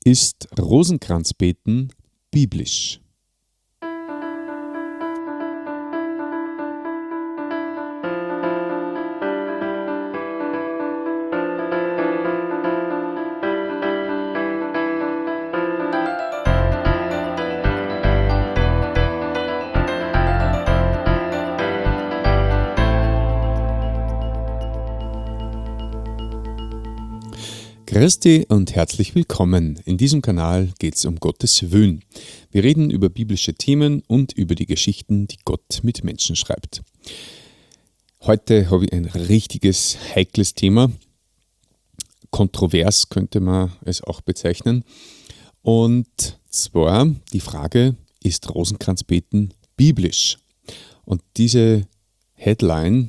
Ist Rosenkranzbeten biblisch? Christi und herzlich willkommen. In diesem Kanal geht es um Gottes Willen. Wir reden über biblische Themen und über die Geschichten, die Gott mit Menschen schreibt. Heute habe ich ein richtiges, heikles Thema. Kontrovers könnte man es auch bezeichnen. Und zwar die Frage, ist Rosenkranzbeten biblisch? Und diese Headline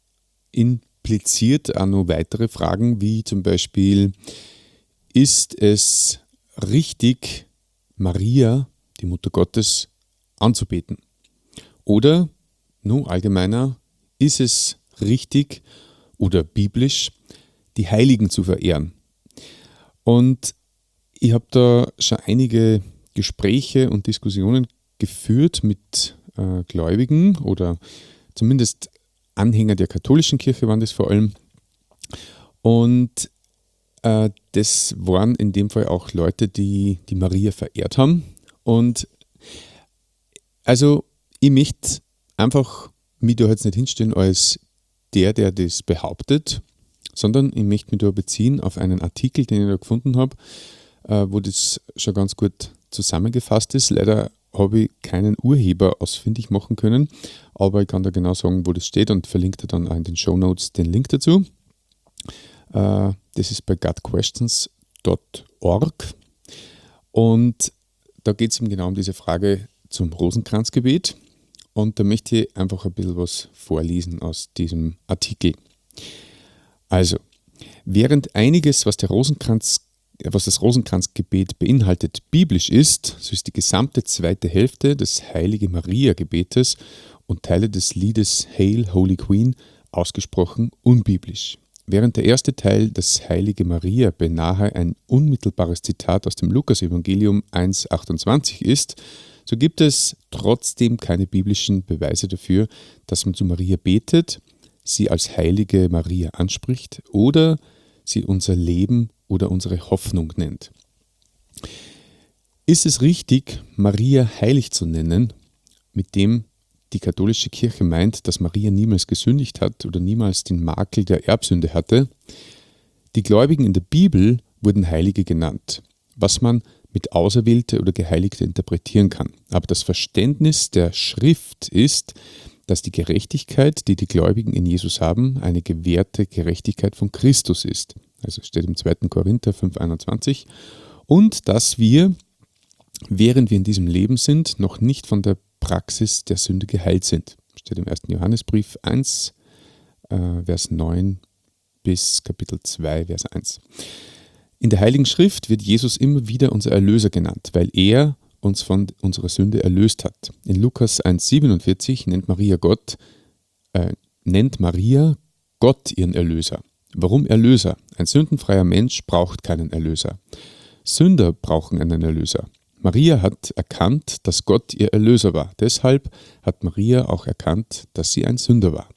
impliziert auch noch weitere Fragen, wie zum Beispiel, ist es richtig, Maria, die Mutter Gottes, anzubeten? Oder, nun allgemeiner, ist es richtig oder biblisch, die Heiligen zu verehren? Und ich habe da schon einige Gespräche und Diskussionen geführt mit Gläubigen oder zumindest Anhänger der katholischen Kirche waren das vor allem. Und das waren in dem Fall auch Leute, die Maria verehrt haben. Und also ich möchte einfach mich da jetzt nicht hinstellen als der das behauptet, sondern ich möchte mich da beziehen auf einen Artikel, den ich da gefunden habe, wo das schon ganz gut zusammengefasst ist. Leider habe ich keinen Urheber ausfindig machen können, aber ich kann da genau sagen, wo das steht und verlinke dann auch in den Shownotes den Link dazu. Das ist bei godquestions.org und da geht es eben genau um diese Frage zum Rosenkranzgebet und da möchte ich einfach ein bisschen was vorlesen aus diesem Artikel. Also, während einiges, was das Rosenkranzgebet beinhaltet, biblisch ist, so ist die gesamte zweite Hälfte des Heilige Maria-Gebetes und Teile des Liedes Hail, Holy Queen ausgesprochen unbiblisch. Während der erste Teil, das Heilige Maria, beinahe ein unmittelbares Zitat aus dem Lukas-Evangelium 1,28 ist, so gibt es trotzdem keine biblischen Beweise dafür, dass man zu Maria betet, sie als Heilige Maria anspricht oder sie unser Leben oder unsere Hoffnung nennt. Ist es richtig, Maria heilig zu nennen, mit dem die katholische Kirche meint, dass Maria niemals gesündigt hat oder niemals den Makel der Erbsünde hatte? Die Gläubigen in der Bibel wurden Heilige genannt, was man mit Auserwählte oder Geheiligte interpretieren kann. Aber das Verständnis der Schrift ist, dass die Gerechtigkeit, die die Gläubigen in Jesus haben, eine gewährte Gerechtigkeit von Christus ist. Also steht im 2. Korinther 5,21. Und dass wir, während wir in diesem Leben sind, noch nicht von der Praxis der Sünde geheilt sind. Steht im 1. Johannesbrief 1, Vers 9 bis Kapitel 2, Vers 1. In der Heiligen Schrift wird Jesus immer wieder unser Erlöser genannt, weil er uns von unserer Sünde erlöst hat. In Lukas 1,47 nennt Maria Gott ihren Erlöser. Warum Erlöser? Ein sündenfreier Mensch braucht keinen Erlöser. Sünder brauchen einen Erlöser. Maria hat erkannt, dass Gott ihr Erlöser war. Deshalb hat Maria auch erkannt, dass sie ein Sünder war.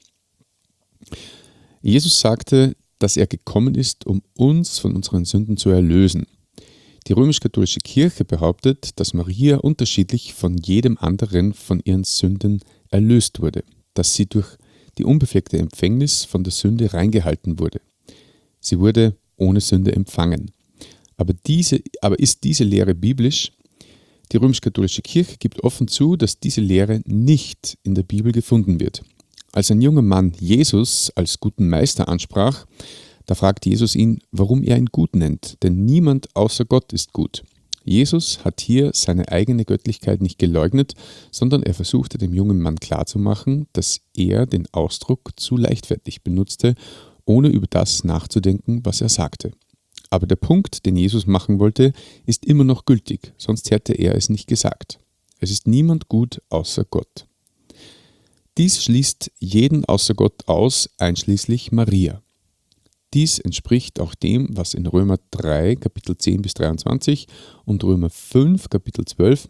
Jesus sagte, dass er gekommen ist, um uns von unseren Sünden zu erlösen. Die römisch-katholische Kirche behauptet, dass Maria unterschiedlich von jedem anderen von ihren Sünden erlöst wurde, dass sie durch die unbefleckte Empfängnis von der Sünde reingehalten wurde. Sie wurde ohne Sünde empfangen. Aber ist diese Lehre biblisch? Die römisch-katholische Kirche gibt offen zu, dass diese Lehre nicht in der Bibel gefunden wird. Als ein junger Mann Jesus als guten Meister ansprach, da fragt Jesus ihn, warum er ihn gut nennt, denn niemand außer Gott ist gut. Jesus hat hier seine eigene Göttlichkeit nicht geleugnet, sondern er versuchte dem jungen Mann klarzumachen, dass er den Ausdruck zu leichtfertig benutzte, ohne über das nachzudenken, was er sagte. Aber der Punkt, den Jesus machen wollte, ist immer noch gültig, sonst hätte er es nicht gesagt. Es ist niemand gut außer Gott. Dies schließt jeden außer Gott aus, einschließlich Maria. Dies entspricht auch dem, was in Römer 3, Kapitel 10 bis 23 und Römer 5, Kapitel 12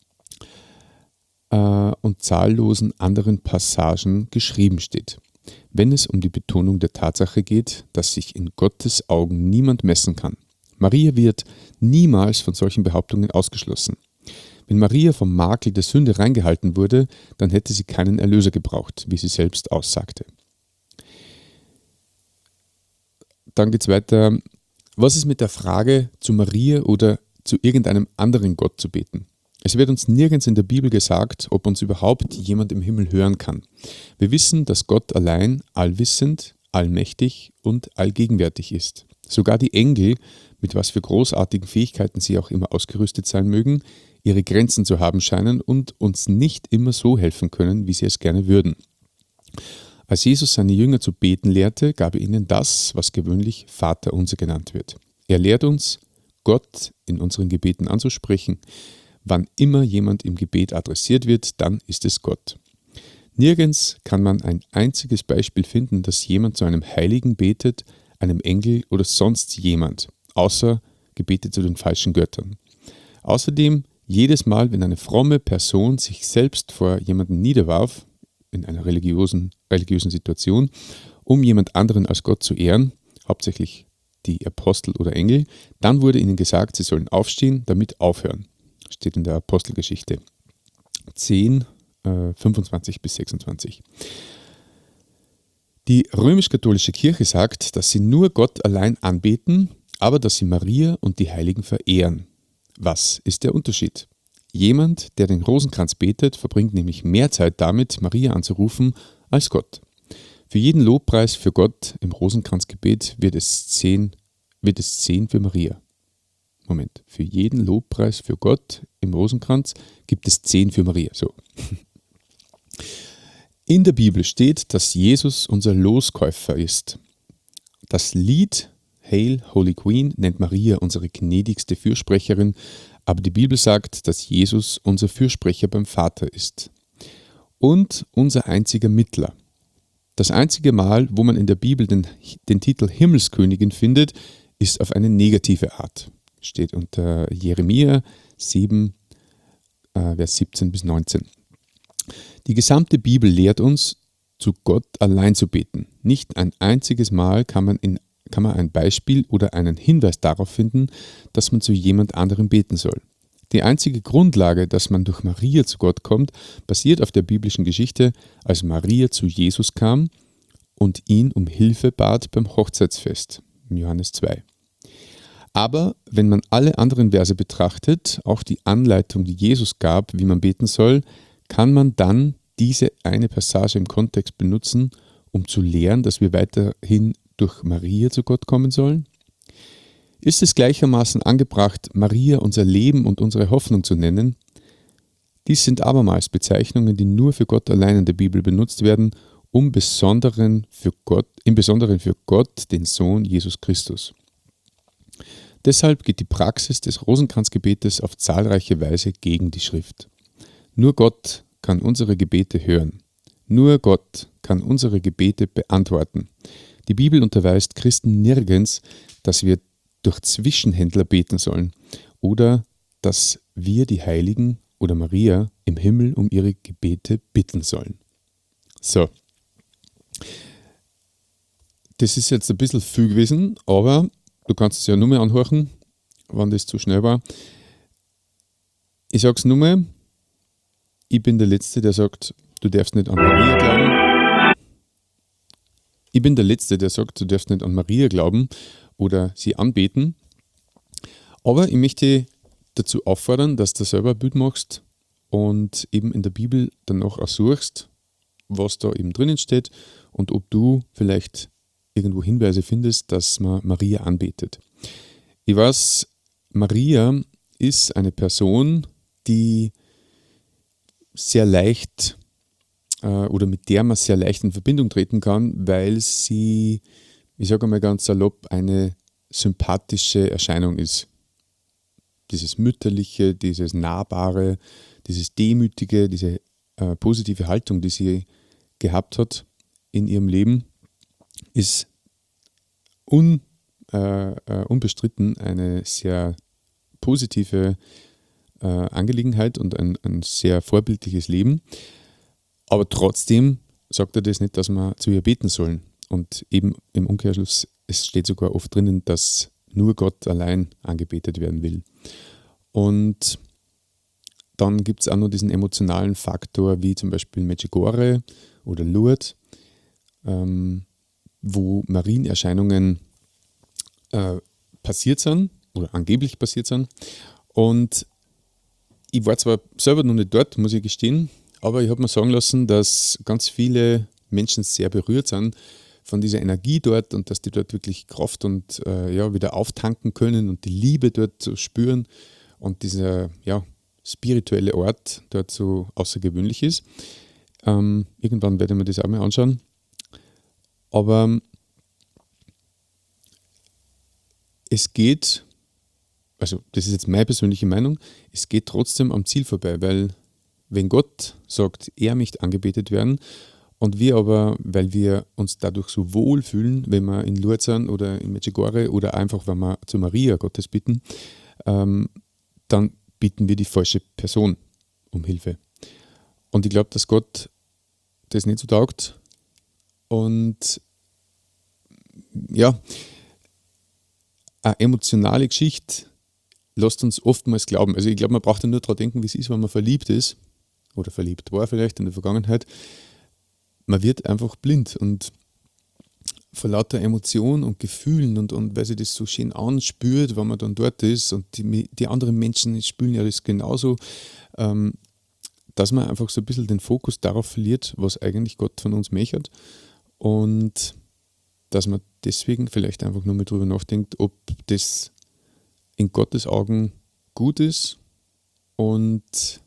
und zahllosen anderen Passagen geschrieben steht, wenn es um die Betonung der Tatsache geht, dass sich in Gottes Augen niemand messen kann. Maria wird niemals von solchen Behauptungen ausgeschlossen. Wenn Maria vom Makel der Sünde reingehalten wurde, dann hätte sie keinen Erlöser gebraucht, wie sie selbst aussagte. Dann geht es weiter. Was ist mit der Frage, zu Maria oder zu irgendeinem anderen Gott zu beten? Es wird uns nirgends in der Bibel gesagt, ob uns überhaupt jemand im Himmel hören kann. Wir wissen, dass Gott allein allwissend, allmächtig und allgegenwärtig ist. Sogar die Engel, mit was für großartigen Fähigkeiten sie auch immer ausgerüstet sein mögen, ihre Grenzen zu haben scheinen und uns nicht immer so helfen können, wie sie es gerne würden. Als Jesus seine Jünger zu beten lehrte, gab er ihnen das, was gewöhnlich Vaterunser genannt wird. Er lehrt uns, Gott in unseren Gebeten anzusprechen. Wann immer jemand im Gebet adressiert wird, dann ist es Gott. Nirgends kann man ein einziges Beispiel finden, dass jemand zu einem Heiligen betet, einem Engel oder sonst jemand, außer Gebete zu den falschen Göttern. Außerdem, jedes Mal, wenn eine fromme Person sich selbst vor jemanden niederwarf, in einer religiösen Situation, um jemand anderen als Gott zu ehren, hauptsächlich die Apostel oder Engel, dann wurde ihnen gesagt, sie sollen aufstehen, damit aufhören. Steht in der Apostelgeschichte 10, 25 bis 26. Die römisch-katholische Kirche sagt, dass sie nur Gott allein anbeten, aber dass sie Maria und die Heiligen verehren. Was ist der Unterschied? Jemand, der den Rosenkranz betet, verbringt nämlich mehr Zeit damit, Maria anzurufen, als Gott. Für jeden Lobpreis für Gott im Rosenkranzgebet wird es 10 für Maria. Moment, für jeden Lobpreis für Gott im Rosenkranz gibt es 10 für Maria. So. In der Bibel steht, dass Jesus unser Loskäufer ist. Das Lied Hail, Holy Queen nennt Maria unsere gnädigste Fürsprecherin, aber die Bibel sagt, dass Jesus unser Fürsprecher beim Vater ist. Und unser einziger Mittler. Das einzige Mal, wo man in der Bibel den Titel Himmelskönigin findet, ist auf eine negative Art. Steht unter Jeremia 7, Vers 17 bis 19. Die gesamte Bibel lehrt uns, zu Gott allein zu beten. Nicht ein einziges Mal kann man ein Beispiel oder einen Hinweis darauf finden, dass man zu jemand anderem beten soll. Die einzige Grundlage, dass man durch Maria zu Gott kommt, basiert auf der biblischen Geschichte, als Maria zu Jesus kam und ihn um Hilfe bat beim Hochzeitsfest, in Johannes 2. Aber wenn man alle anderen Verse betrachtet, auch die Anleitung, die Jesus gab, wie man beten soll, kann man dann diese eine Passage im Kontext benutzen, um zu lehren, dass wir weiterhin durch Maria zu Gott kommen sollen? Ist es gleichermaßen angebracht, Maria unser Leben und unsere Hoffnung zu nennen? Dies sind abermals Bezeichnungen, die nur für Gott allein in der Bibel benutzt werden, im Besonderen für Gott, den Sohn Jesus Christus. Deshalb geht die Praxis des Rosenkranzgebetes auf zahlreiche Weise gegen die Schrift. Nur Gott kann unsere Gebete hören. Nur Gott kann unsere Gebete beantworten. Die Bibel unterweist Christen nirgends, dass wir durch Zwischenhändler beten sollen oder dass wir die Heiligen oder Maria im Himmel um ihre Gebete bitten sollen. So. Das ist jetzt ein bisschen viel gewesen, aber du kannst es ja nur mehr anhören, wann das zu schnell war. Ich sage es nur mal, ich bin der Letzte, der sagt, du darfst nicht an Maria glauben. Ich bin der Letzte, der sagt, du darfst nicht an Maria glauben oder sie anbeten. Aber ich möchte dazu auffordern, dass du selber ein Bild machst und eben in der Bibel danach auch suchst, was da eben drinnen steht und ob du vielleicht irgendwo Hinweise findest, dass man Maria anbetet. Ich weiß, Maria ist eine Person, die sehr leicht oder mit der man sehr leicht in Verbindung treten kann, weil sie, ich sage mal ganz salopp, eine sympathische Erscheinung ist. Dieses Mütterliche, dieses Nahbare, dieses Demütige, diese positive Haltung, die sie gehabt hat in ihrem Leben, ist unbestritten eine sehr positive Angelegenheit und ein sehr vorbildliches Leben. Aber trotzdem sagt er das nicht, dass wir zu ihr beten sollen. Und eben im Umkehrschluss, es steht sogar oft drinnen, dass nur Gott allein angebetet werden will. Und dann gibt es auch noch diesen emotionalen Faktor, wie zum Beispiel Medjugorje oder Lourdes, wo Marienerscheinungen passiert sind oder angeblich passiert sind. Und ich war zwar selber noch nicht dort, muss ich gestehen, aber ich habe mir sagen lassen, dass ganz viele Menschen sehr berührt sind von dieser Energie dort und dass die dort wirklich Kraft und wieder auftanken können und die Liebe dort so spüren und dieser spirituelle Ort dort so außergewöhnlich ist. Irgendwann werde ich mir das auch mal anschauen. Aber es geht, also das ist jetzt meine persönliche Meinung, es geht trotzdem am Ziel vorbei, weil wenn Gott sagt, er möchte angebetet werden und wir aber, weil wir uns dadurch so wohl fühlen, wenn wir in Lourdes sind oder in Medjugorje oder einfach, wenn wir zu Maria Gottes bitten, dann bitten wir die falsche Person um Hilfe. Und ich glaube, dass Gott das nicht so taugt und ja, eine emotionale Geschichte lässt uns oftmals glauben. Also ich glaube, man braucht ja nur daran denken, wie es ist, wenn man verliebt ist oder verliebt war vielleicht in der Vergangenheit. Man wird einfach blind und vor lauter Emotionen und Gefühlen und weil sich das so schön anspürt, wenn man dann dort ist und die anderen Menschen spüren ja das genauso, dass man einfach so ein bisschen den Fokus darauf verliert, was eigentlich Gott von uns möchte und dass man deswegen vielleicht einfach nur mal drüber nachdenkt, ob das in Gottes Augen gut ist und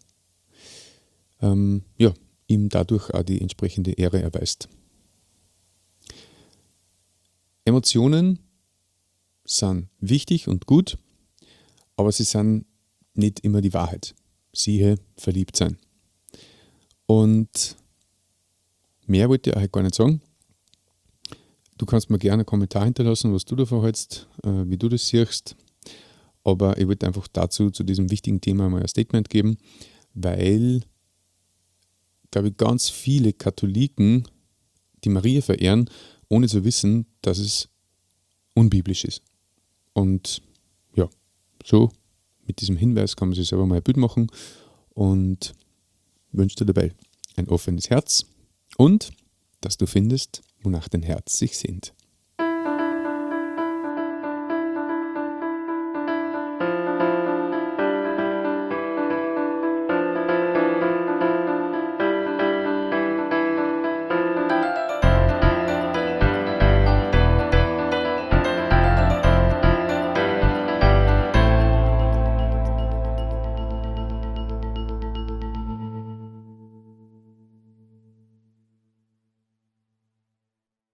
ihm dadurch auch die entsprechende Ehre erweist. Emotionen sind wichtig und gut, aber sie sind nicht immer die Wahrheit. Siehe, verliebt sein. Und mehr wollte ich eigentlich gar nicht sagen. Du kannst mir gerne einen Kommentar hinterlassen, was du davon hältst, wie du das siehst. Aber ich wollte einfach dazu, zu diesem wichtigen Thema mal ein Statement geben, weil, glaube ich, ganz viele Katholiken die Maria verehren, ohne zu wissen, dass es unbiblisch ist. Und ja, so mit diesem Hinweis kann man sich selber mal ein Bild machen und wünsche dir dabei ein offenes Herz und dass du findest, wonach dein Herz sich sehnt.